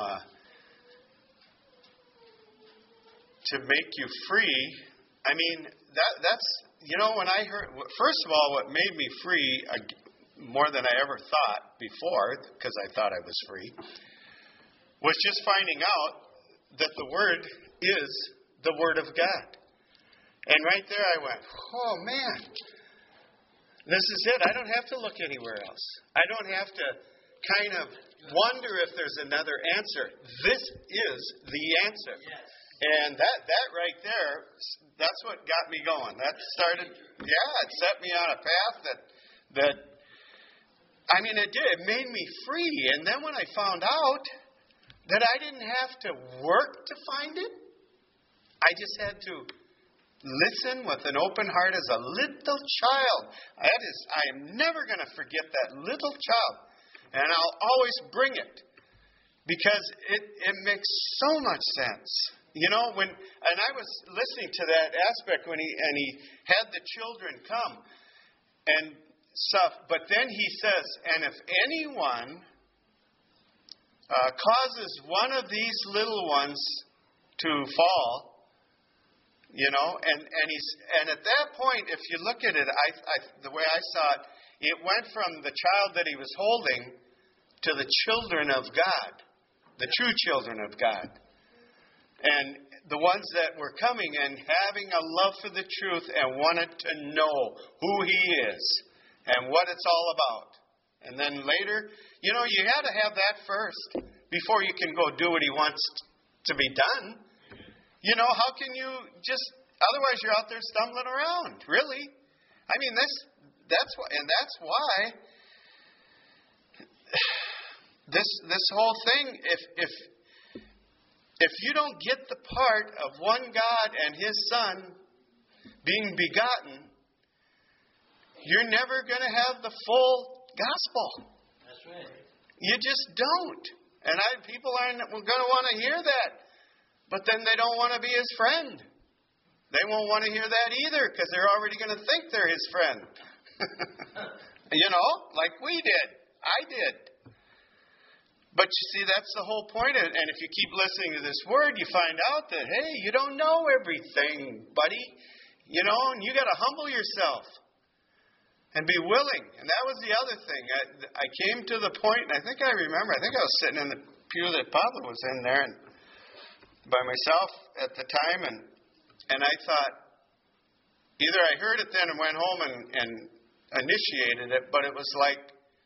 E: to make you free. I mean, that's, you know, when I heard, first of all, what made me free more than I ever thought before, because I thought I was free, was just finding out that the Word is the Word of God. And right there I went, oh man, this is it. I don't have to look anywhere else. I don't have to kind of wonder if there's another answer. This is the answer.
A: Yes.
E: And that right there, that's what got me going. That started, it set me on a path that I mean, it did. It made me free. And then when I found out that I didn't have to work to find it, I just had to listen with an open heart as a little child. I am never going to forget that little child. And I'll always bring it because it makes so much sense. You know, and I was listening to that aspect when he had the children come and stuff. But then he says, and if anyone causes one of these little ones to fall, you know, and at that point, if you look at it, the way I saw it, it went from the child that he was holding to the children of God, the true children of God. And the ones that were coming and having a love for the truth and wanted to know who He is and what it's all about. And then later, you know, you had to have that first before you can go do what He wants to be done. You know, how can you just, otherwise you're out there stumbling around, really. I mean, that's why this whole thing, if you don't get the part of one God and His Son being begotten, you're never going to have the full gospel.
A: That's right.
E: You just don't. And people aren't going to want to hear that. But then they don't want to be His friend. They won't want to hear that either because they're already going to think they're His friend. You know, like we did. I did. But you see, that's the whole point. And if you keep listening to this word, you find out that, hey, you don't know everything, buddy. You know, and you got to humble yourself and be willing. And that was the other thing. I came to the point, and I think I was sitting in the pew that Pablo was in there and by myself at the time, and I thought, either I heard it then and went home and initiated it, but it was like,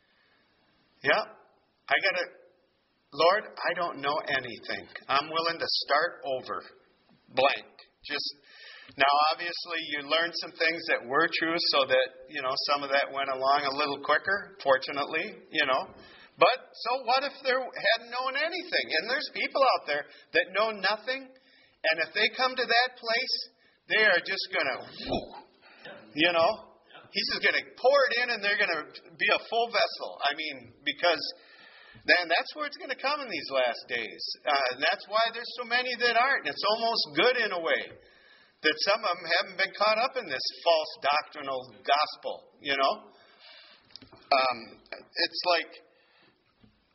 E: Lord, I don't know anything. I'm willing to start over, blank. Just now, obviously, you learned some things that were true, so that, you know, some of that went along a little quicker, fortunately, you know. But so what if they hadn't known anything? And there's people out there that know nothing, and if they come to that place, they are just going to, you know, He's just going to pour it in, and they're going to be a full vessel. I mean, because then that's where it's going to come in these last days. And that's why there's so many that aren't. It's almost good in a way that some of them haven't been caught up in this false doctrinal gospel, you know. It's like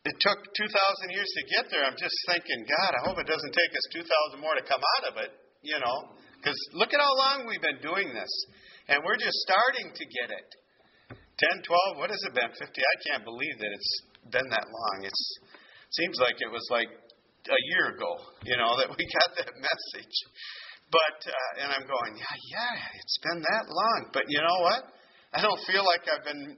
E: it took 2,000 years to get there. I'm just thinking, God, I hope it doesn't take us 2,000 more to come out of it, Because look at how long we've been doing this. And we're just starting to get it. 10, 12, what has it been? 50? I can't believe that it's been that long. It seems like it was like a year ago, that we got that message. But, and I'm going, yeah, it's been that long. But you know what? I don't feel like I've been,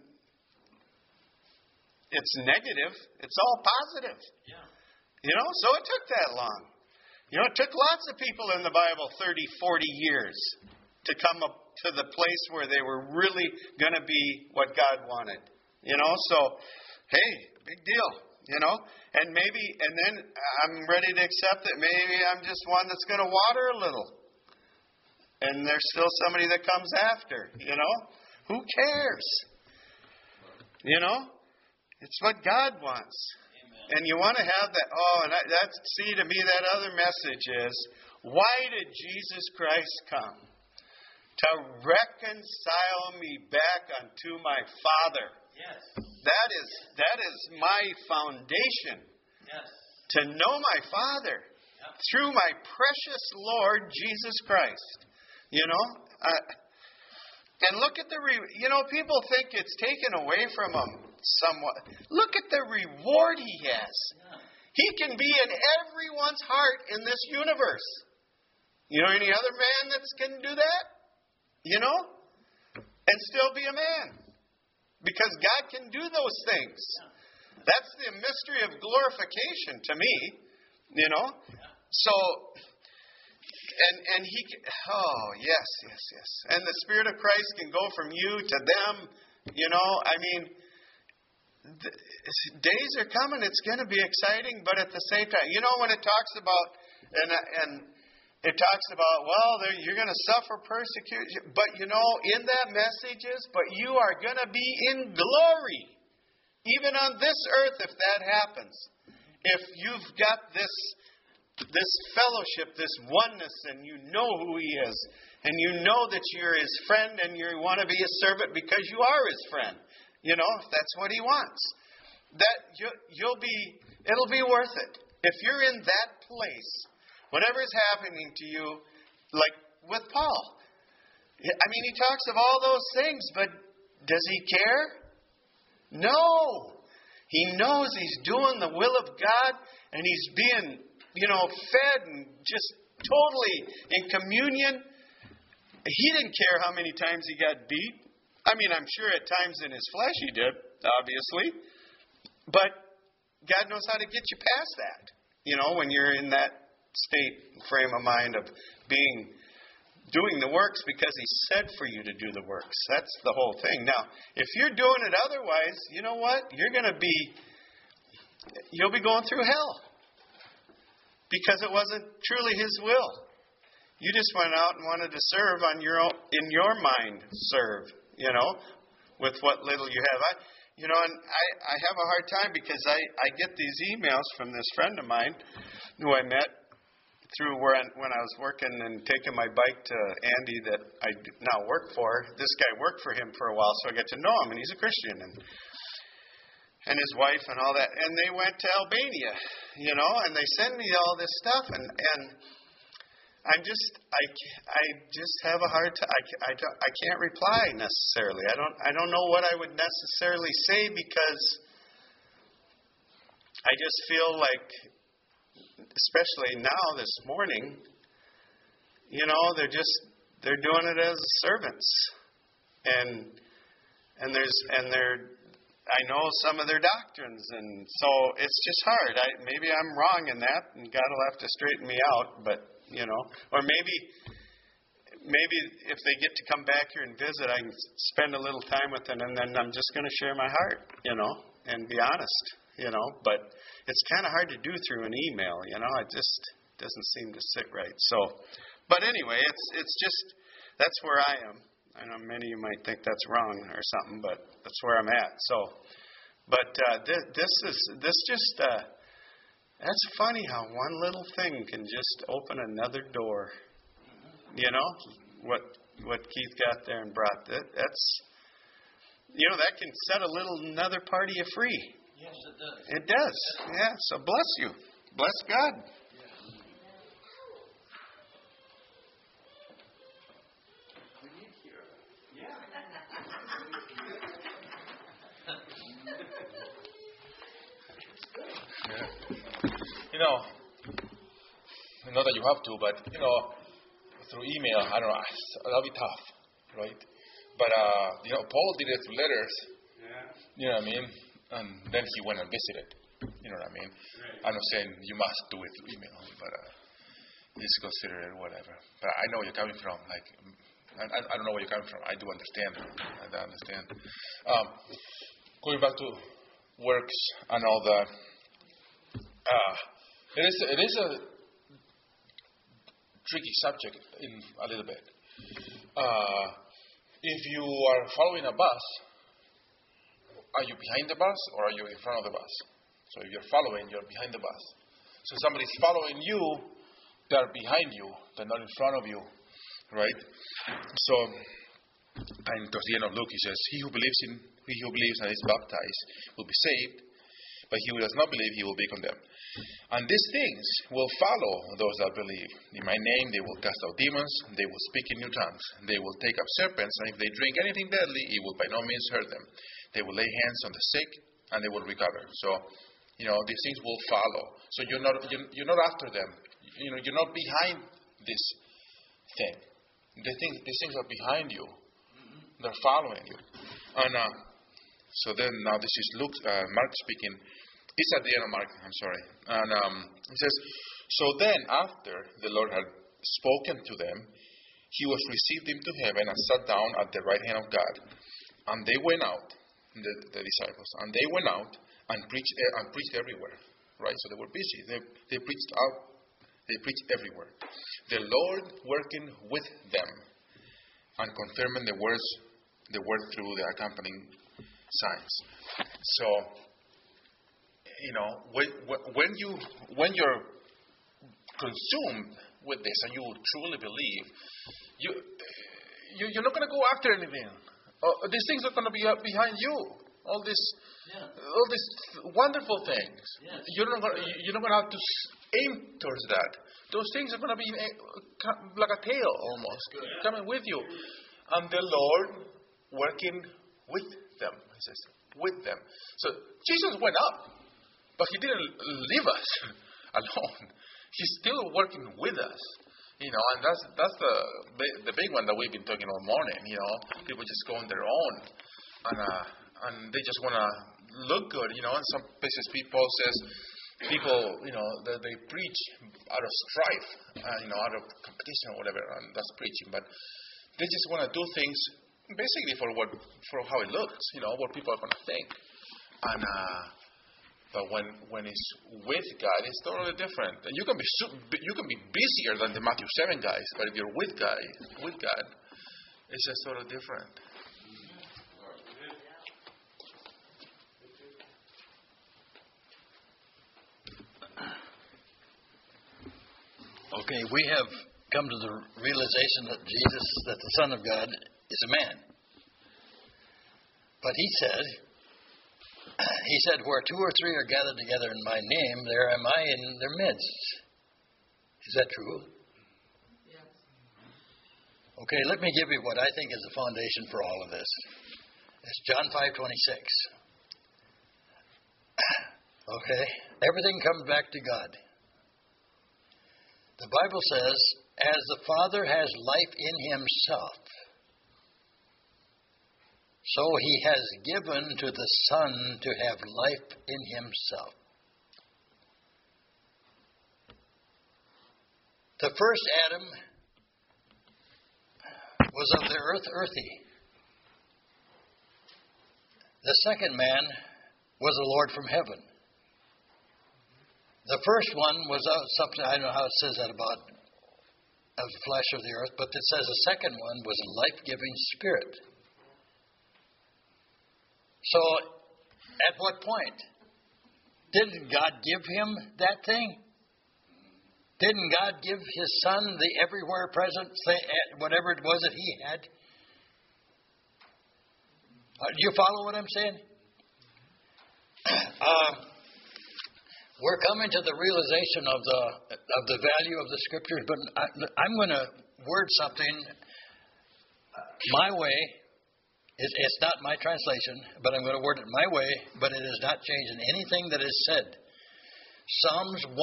E: it's negative. It's all positive.
A: Yeah.
E: So it took that long. It took lots of people in the Bible 30, 40 years to come up to the place where they were really going to be what God wanted. So, hey, big deal, And then I'm ready to accept that maybe I'm just one that's going to water a little. And there's still somebody that comes after, Who cares? It's what God wants. Amen. And you want to have that. To me, that other message is, why did Jesus Christ come? To reconcile me back unto my Father.
A: Yes.
E: That is my foundation.
A: Yes.
E: To know my Father through my precious Lord Jesus Christ. And look at people think it's taken away from them somewhat. Look at the reward he has. Yeah. He can be in everyone's heart in this universe. Any other man that can do that? And still be a man. Because God can do those things. That's the mystery of glorification to me. So, and he can, yes. And the Spirit of Christ can go from you to them. Days are coming. It's going to be exciting, but at the same time, when it talks about, and it talks about, you're going to suffer persecution. But, in that message is, but you are going to be in glory. Even on this earth, if that happens. If you've got this fellowship, this oneness, and you know who He is, and you know that you're His friend, and you want to be His servant because you are His friend. If that's what He wants. It'll be worth it. If you're in that place, whatever is happening to you, like with Paul. He talks of all those things, but does he care? No. He knows he's doing the will of God, and he's being, fed and just totally in communion. He didn't care how many times he got beat. I'm sure at times in his flesh he did, obviously. But God knows how to get you past that. When you're in that frame of mind of doing the works because He said for you to do the works. That's the whole thing. Now, if you're doing it otherwise, you know what? You'll be going through hell. Because it wasn't truly His will. You just went out and wanted to serve on your own, in your mind, serve, with what little you have. And I have a hard time because I get these emails from this friend of mine who I met through when I was working and taking my bike to Andy that I now work for. This guy worked for him for a while, so I got to know him, and he's a Christian, and his wife and all that. And they went to Albania, and they send me all this stuff, and I just have a hard time. I can't reply necessarily. I don't know what I would necessarily say because I just feel like, especially now this morning, they're doing it as servants, and I know some of their doctrines, and so it's just hard. Maybe I'm wrong in that, and God will have to straighten me out, but. Or maybe if they get to come back here and visit, I can spend a little time with them, and then I'm just going to share my heart, and be honest, But it's kind of hard to do through an email, It just doesn't seem to sit right. So, but anyway, it's just that's where I am. I know many of you might think that's wrong or something, but that's where I'm at. So, but that's funny how one little thing can just open another door. What Keith got there and brought. That's that can set another part of you free.
A: Yes, it does.
E: It does. Yeah. So bless you. Bless God.
F: Not that you have to, but through email, I don't know, that'll be tough, right? But Paul did it through letters. You know what I mean? And then he went and visited. You know what I mean? Right. I'm not saying you must do it through email, but it's considered whatever. But I know where you're coming from. Like, I don't know where you're coming from. I do understand. I understand. Going back to works and all that. It is a tricky subject in a little bit. If you are following a bus, are you behind the bus or are you in front of the bus? So if you're following, you're behind the bus. So somebody's following you, they're behind you, they're not in front of you, right? So, and towards the end of Luke, he says, he who believes and is baptized will be saved, but he who does not believe, he will be condemned. And these things will follow those that believe. In my name, they will cast out demons, they will speak in new tongues, they will take up serpents, and if they drink anything deadly, it will by no means hurt them. They will lay hands on the sick, and they will recover. So, these things will follow. So you're not after them. You're not behind this thing. These things are behind you. They're following you. And so then now this is Mark speaking. It's at the end of Mark, I'm sorry. And it says, so then after the Lord had spoken to them, he was received into heaven and sat down at the right hand of God. And they went out, the disciples, and they went out and preached everywhere. Right? So they were busy. They preached out. They preached everywhere. The Lord working with them and confirming the word through the accompanying signs. So, when you're consumed with this and you truly believe, you're not going to go after anything. These things are going to be behind you. All these wonderful things. Yes. You're not going to have to aim towards that. Those things are going to be like a tail almost coming with you, and the Lord working with them. He says with them. So Jesus went up, but he didn't leave us alone. He's still working with us. And that's the big one that we've been talking all morning. People just go on their own, and they just want to look good. In some places, Paul says people, that they preach out of strife, out of competition or whatever, and that's preaching. But they just want to do things basically for how it looks. What people are going to think. And but when it's with God, it's totally different. And you can be busier than the Matthew 7 guys, but if you're with God, it's just totally different.
A: Okay, we have come to the realization that the Son of God, is a man. But he said, where two or three are gathered together in my name, there am I in their midst. Is that true? Yes. Okay, let me give you what I think is the foundation for all of this. It's John 5:26. Okay, everything comes back to God. The Bible says, as the Father has life in himself, so he has given to the Son to have life in himself. The first Adam was of the earth, earthy. The second man was the Lord from heaven. The first one was something, I don't know how it says that about of the flesh of the earth, but it says the second one was a life-giving spirit. So, at what point? Didn't God give him that thing? Didn't God give his Son the everywhere present, whatever it was that he had? Do you follow what I'm saying? We're coming to the realization of the value of the Scriptures, but I'm going to word something my way. It's not my translation, but I'm going to word it my way, but it is not changing anything that is said. Psalms 1, 2,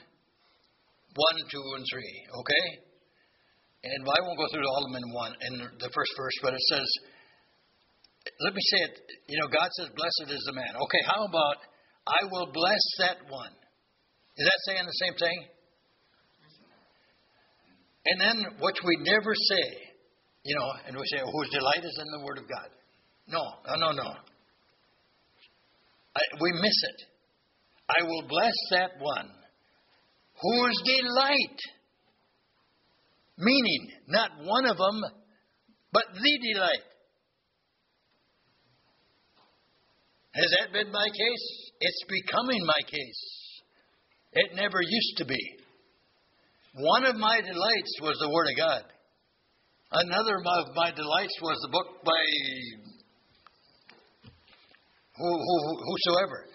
A: and 3, okay? And I won't go through all of them in the first verse, but it says, let me say it, God says, blessed is the man. Okay, how about, I will bless that one. Is that saying the same thing? And then, which we never say, and we say, whose delight is in the Word of God. No. We miss it. I will bless that one whose delight, meaning not one of them, but the delight. Has that been my case? It's becoming my case. It never used to be. One of my delights was the Word of God. Another of my delights was the book by whosoever.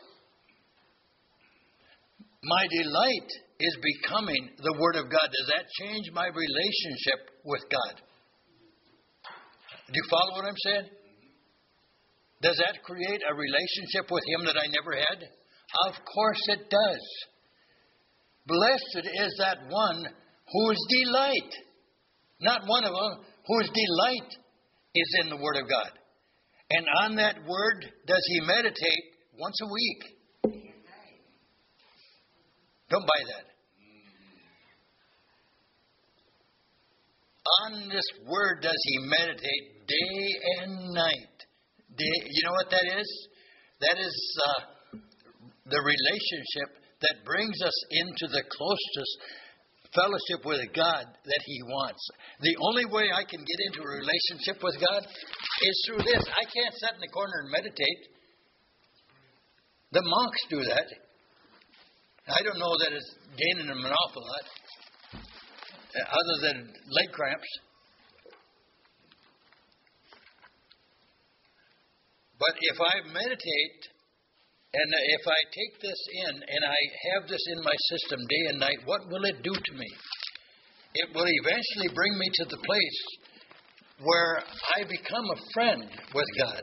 A: My delight is becoming the Word of God. Does that change my relationship with God? Do you follow what I'm saying? Does that create a relationship with Him that I never had? Of course it does. Blessed is that one whose delight, not one of them, whose delight is in the Word of God. And on that Word does he meditate once a week. Don't buy that. On this Word does he meditate day and night. You know what that is? That is the relationship that brings us into the closest fellowship with God that He wants. The only way I can get into a relationship with God is through this. I can't sit in the corner and meditate. The monks do that. I don't know that it's gaining them an awful lot, other than leg cramps. But if I meditate, and if I take this in, and I have this in my system day and night, what will it do to me? It will eventually bring me to the place where I become a friend with God.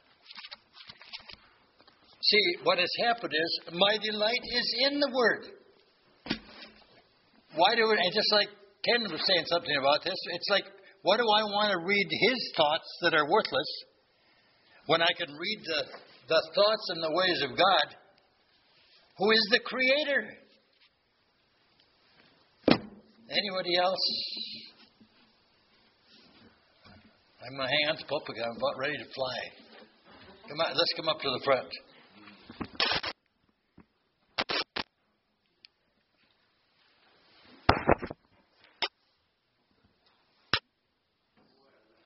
A: See, what has happened is, my delight is in the Word. And just like Ken was saying something about this, it's like, what do I want to read his thoughts that are worthless when I can read the thoughts and the ways of God, who is the Creator? Anybody else? I'm going to hang on to the pulpit. I'm about ready to fly. Come on, let's come up to the front.